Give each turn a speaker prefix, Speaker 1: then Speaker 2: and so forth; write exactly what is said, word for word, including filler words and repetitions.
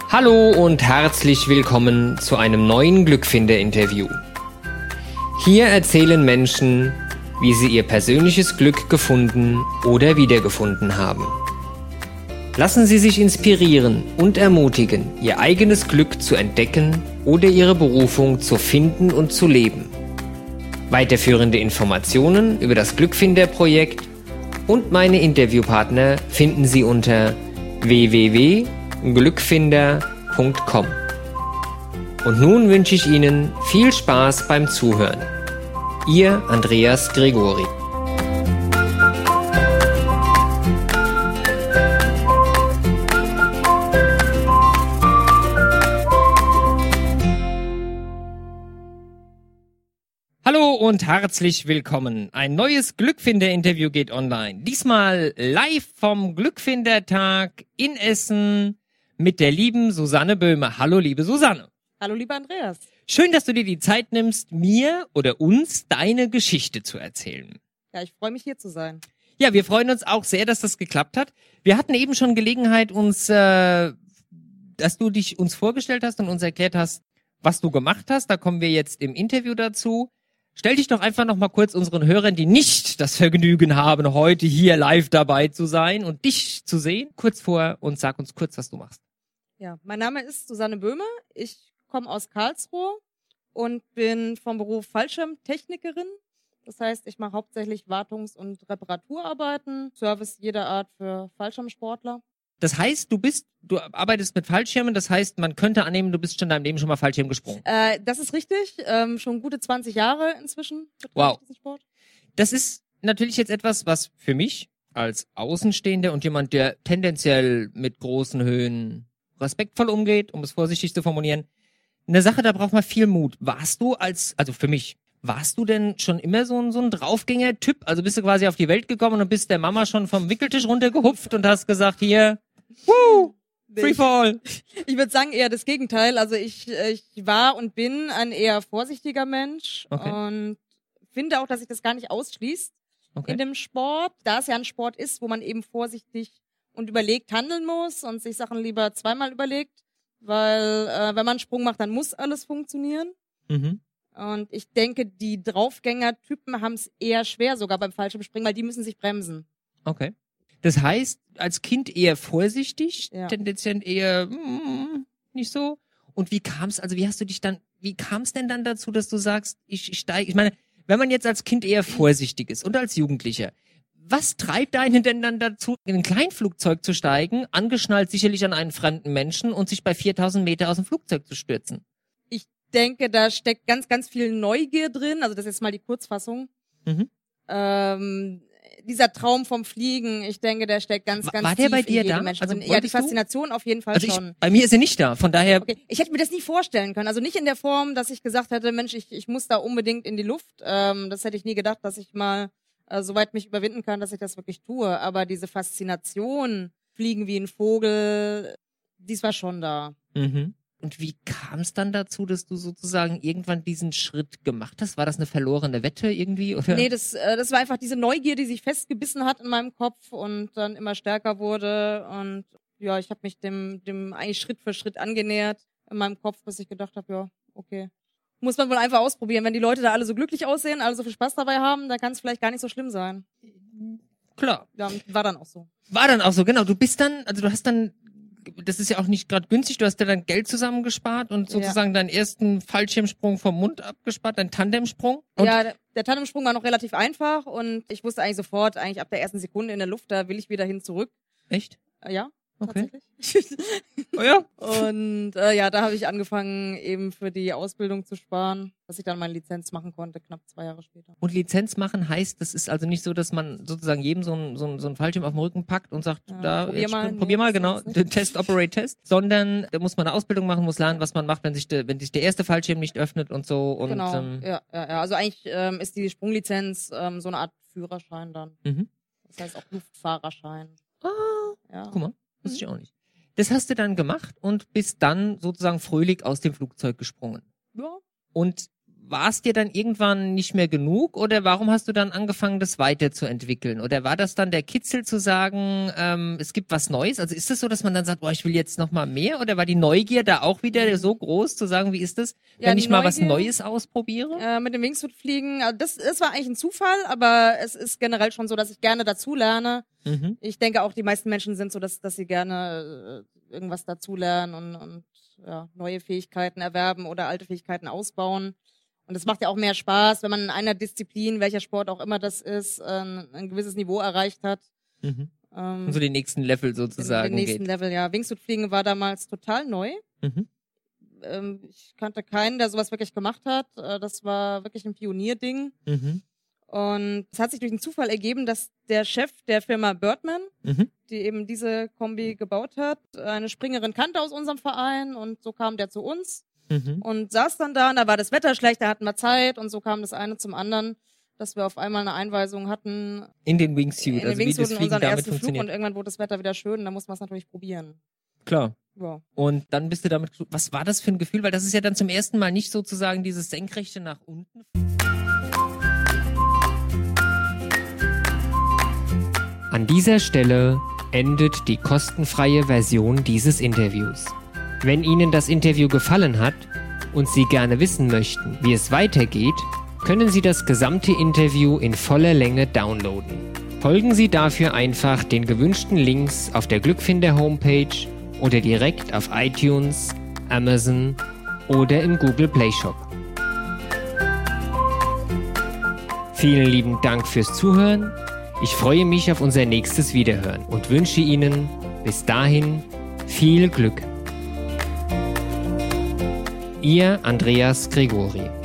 Speaker 1: Hallo und herzlich willkommen zu einem neuen Glückfinder-Interview. Hier erzählen Menschen, wie sie ihr persönliches Glück gefunden oder wiedergefunden haben. Lassen Sie sich inspirieren und ermutigen, Ihr eigenes Glück zu entdecken oder Ihre Berufung zu finden und zu leben. Weiterführende Informationen über das Glückfinder-Projekt und meine Interviewpartner finden Sie unter w w w punkt glückfinder punkt com. Und nun wünsche ich Ihnen viel Spaß beim Zuhören. Ihr Andreas Gregori. Hallo und herzlich willkommen. Ein neues Glückfinder-Interview geht online. Diesmal live vom Glückfindertag in Essen mit der lieben Susanne Böhme. Hallo, liebe Susanne.
Speaker 2: Hallo, lieber Andreas.
Speaker 1: Schön, dass du dir die Zeit nimmst, mir oder uns deine Geschichte zu erzählen.
Speaker 2: Ja, ich freue mich, hier zu sein.
Speaker 1: Ja, wir freuen uns auch sehr, dass das geklappt hat. Wir hatten eben schon Gelegenheit, uns, äh, dass du dich uns vorgestellt hast und uns erklärt hast, was du gemacht hast. Da kommen wir jetzt im Interview dazu. Stell dich doch einfach noch mal kurz unseren Hörern, die nicht das Vergnügen haben, heute hier live dabei zu sein und dich zu sehen, kurz vor und sag uns kurz, was du machst.
Speaker 2: Ja, mein Name ist Susanne Böhme. Ich komme aus Karlsruhe und bin vom Beruf Fallschirmtechnikerin. Das heißt, ich mache hauptsächlich Wartungs- und Reparaturarbeiten, Service jeder Art für Fallschirmsportler.
Speaker 1: Das heißt, du bist, du arbeitest mit Fallschirmen, das heißt, man könnte annehmen, du bist schon in deinem Leben schon mal Fallschirm gesprungen.
Speaker 2: Äh, das ist richtig, ähm, schon gute zwanzig Jahre inzwischen.
Speaker 1: Wow.
Speaker 2: Diesen Sport.
Speaker 1: Das ist natürlich jetzt etwas, was für mich als Außenstehender und jemand, der tendenziell mit großen Höhen respektvoll umgeht, um es vorsichtig zu formulieren, eine Sache, da braucht man viel Mut. Warst du als, also für mich, warst du denn schon immer so ein, so ein Draufgänger-Typ? Also bist du quasi auf die Welt gekommen und bist der Mama schon vom Wickeltisch runtergehupft und hast gesagt, hier, woo, free fall.
Speaker 2: Ich würde sagen eher das Gegenteil. Also ich, ich war und bin ein eher vorsichtiger Mensch
Speaker 1: Okay.
Speaker 2: und finde auch, dass sich das gar nicht ausschließt
Speaker 1: Okay.
Speaker 2: in dem Sport, da es ja ein Sport ist, wo man eben vorsichtig und überlegt handeln muss und sich Sachen lieber zweimal überlegt, weil äh, wenn man einen Sprung macht, dann muss alles funktionieren.
Speaker 1: Mhm.
Speaker 2: Und ich denke, die Draufgänger-Typen haben es eher schwer sogar beim Fallschirmspringen, weil die müssen sich bremsen.
Speaker 1: Okay. Das heißt, als Kind eher vorsichtig,
Speaker 2: Ja.
Speaker 1: tendenziell eher mm, nicht so. Und wie kam es, also wie hast du dich dann, wie kam es denn dann dazu, dass du sagst, ich, ich steige, ich meine, wenn man jetzt als Kind eher vorsichtig ist und als Jugendlicher, was treibt einen denn dann dazu, in ein Kleinflugzeug zu steigen, angeschnallt sicherlich an einen fremden Menschen und sich bei viertausend Meter aus dem Flugzeug zu stürzen?
Speaker 2: Ich denke, da steckt ganz, ganz viel Neugier drin. Also das ist jetzt mal die Kurzfassung.
Speaker 1: Mhm.
Speaker 2: Ähm, dieser Traum vom Fliegen, ich denke, der steckt ganz,
Speaker 1: War-
Speaker 2: ganz
Speaker 1: war der
Speaker 2: tief
Speaker 1: bei
Speaker 2: in
Speaker 1: dir
Speaker 2: jedem
Speaker 1: da?
Speaker 2: Menschen
Speaker 1: Also
Speaker 2: drin. Ja, die
Speaker 1: wolltest du?
Speaker 2: Faszination auf jeden Fall
Speaker 1: Also ich,
Speaker 2: schon.
Speaker 1: bei mir ist er nicht da, von daher,
Speaker 2: Okay, ich hätte mir das nie vorstellen können. Also nicht in der Form, dass ich gesagt hätte, Mensch, ich, ich muss da unbedingt in die Luft. Ähm, das hätte ich nie gedacht, dass ich mal äh, so weit mich überwinden kann, dass ich das wirklich tue. Aber diese Faszination, fliegen wie ein Vogel, dies war schon da.
Speaker 1: mhm. Und wie kam es dann dazu, dass du sozusagen irgendwann diesen Schritt gemacht hast? War das eine verlorene Wette irgendwie? Oder?
Speaker 2: Nee, das, äh, das war einfach diese Neugier, die sich festgebissen hat in meinem Kopf und dann immer stärker wurde. Und ja, ich habe mich dem, dem eigentlich Schritt für Schritt angenähert in meinem Kopf, bis ich gedacht habe, ja, okay. Muss man wohl einfach ausprobieren. Wenn die Leute da alle so glücklich aussehen, alle so viel Spaß dabei haben, dann kann es vielleicht gar nicht so schlimm sein.
Speaker 1: Klar.
Speaker 2: Ja, war dann auch so.
Speaker 1: War dann auch so, genau. Du bist dann, also du hast dann, das ist ja auch nicht gerade günstig, du hast ja dann Geld zusammengespart und sozusagen deinen ersten Fallschirmsprung vom Mund abgespart, deinen Tandemsprung. Und
Speaker 2: Ja, der, der Tandemsprung war noch relativ einfach und ich wusste eigentlich sofort, eigentlich ab der ersten Sekunde in der Luft, da will ich wieder hin zurück.
Speaker 1: echt?
Speaker 2: Äh, ja,
Speaker 1: Okay.
Speaker 2: tatsächlich.
Speaker 1: Oh ja.
Speaker 2: Und äh, ja, da habe ich angefangen, eben für die Ausbildung zu sparen, dass ich dann meine Lizenz machen konnte, knapp zwei Jahre später.
Speaker 1: Und Lizenz machen heißt, das ist also nicht so, dass man sozusagen jedem so einen so einen- so einen Fallschirm auf den Rücken packt und sagt,
Speaker 2: Ja,
Speaker 1: da,
Speaker 2: probier
Speaker 1: jetzt
Speaker 2: mal.
Speaker 1: spring-
Speaker 2: Nee,
Speaker 1: probier mal,
Speaker 2: das
Speaker 1: genau,
Speaker 2: ist nicht.
Speaker 1: Test, Operate, Test, sondern da muss man eine Ausbildung machen, muss lernen, was man macht, wenn sich der, wenn sich der erste Fallschirm nicht öffnet und so. Und,
Speaker 2: Genau,
Speaker 1: ähm,
Speaker 2: ja, ja, ja. Also eigentlich ähm, ist die Sprunglizenz ähm, so eine Art Führerschein dann.
Speaker 1: mhm.
Speaker 2: Das heißt auch Luftfahrerschein.
Speaker 1: Ah,
Speaker 2: Ja.
Speaker 1: guck mal, wusste ich auch nicht. Das hast du dann gemacht und bist dann sozusagen fröhlich aus dem Flugzeug gesprungen.
Speaker 2: Ja.
Speaker 1: Und war es dir dann irgendwann nicht mehr genug oder warum hast du dann angefangen, das weiterzuentwickeln? Oder war das dann der Kitzel zu sagen, ähm, es gibt was Neues? Also ist es das so, dass man dann sagt, boah, ich will jetzt noch mal mehr? Oder war die Neugier da auch wieder so groß, zu sagen, wie ist das,
Speaker 2: Ja,
Speaker 1: wenn
Speaker 2: die
Speaker 1: ich mal was
Speaker 2: Neugier-
Speaker 1: Neues ausprobiere?
Speaker 2: Äh, mit dem Wingsuit-Fliegen, also das, das war eigentlich ein Zufall, aber es ist generell schon so, dass ich gerne dazulerne.
Speaker 1: Mhm.
Speaker 2: Ich denke auch, die meisten Menschen sind so, dass, dass sie gerne äh, irgendwas dazulernen und, und ja, neue Fähigkeiten erwerben oder alte Fähigkeiten ausbauen. Und es macht ja auch mehr Spaß, wenn man in einer Disziplin, welcher Sport auch immer das ist, ein, ein gewisses Niveau erreicht hat.
Speaker 1: Mhm.
Speaker 2: Ähm,
Speaker 1: Und so den nächsten Level sozusagen
Speaker 2: den, den nächsten
Speaker 1: geht.
Speaker 2: Level, ja. Wingsuit-Fliegen war damals total neu.
Speaker 1: Mhm.
Speaker 2: Ähm, ich kannte keinen, der sowas wirklich gemacht hat. Äh, das war wirklich ein Pionierding.
Speaker 1: Mhm.
Speaker 2: Und es hat sich durch einen Zufall ergeben, dass der Chef der Firma Birdman,
Speaker 1: Mhm.
Speaker 2: die eben diese Kombi gebaut hat, eine Springerin kannte aus unserem Verein und so kam der zu uns
Speaker 1: Mhm.
Speaker 2: und saß dann da und da war das Wetter schlecht, da hatten wir Zeit und so kam das eine zum anderen, dass wir auf einmal eine Einweisung hatten
Speaker 1: In den Wingsuit,
Speaker 2: in den
Speaker 1: also wie
Speaker 2: Wingsuit
Speaker 1: das
Speaker 2: in
Speaker 1: Fliegen
Speaker 2: unseren
Speaker 1: damit
Speaker 2: ersten Flug
Speaker 1: funktioniert.
Speaker 2: und irgendwann wurde das Wetter wieder schön und dann muss man es natürlich probieren.
Speaker 1: Klar.
Speaker 2: Ja.
Speaker 1: Und dann bist du damit, was war das für ein Gefühl? Weil das ist ja dann zum ersten Mal nicht sozusagen dieses Senkrechte nach unten.
Speaker 3: An dieser Stelle endet die kostenfreie Version dieses Interviews. Wenn Ihnen das Interview gefallen hat und Sie gerne wissen möchten, wie es weitergeht, können Sie das gesamte Interview in voller Länge downloaden. Folgen Sie dafür einfach den gewünschten Links auf der Glückfinder Homepage oder direkt auf iTunes, Amazon oder im Google Play Shop. Vielen lieben Dank fürs Zuhören. Ich freue mich auf unser nächstes Wiederhören und wünsche Ihnen bis dahin viel Glück. Ihr Andreas Gregori.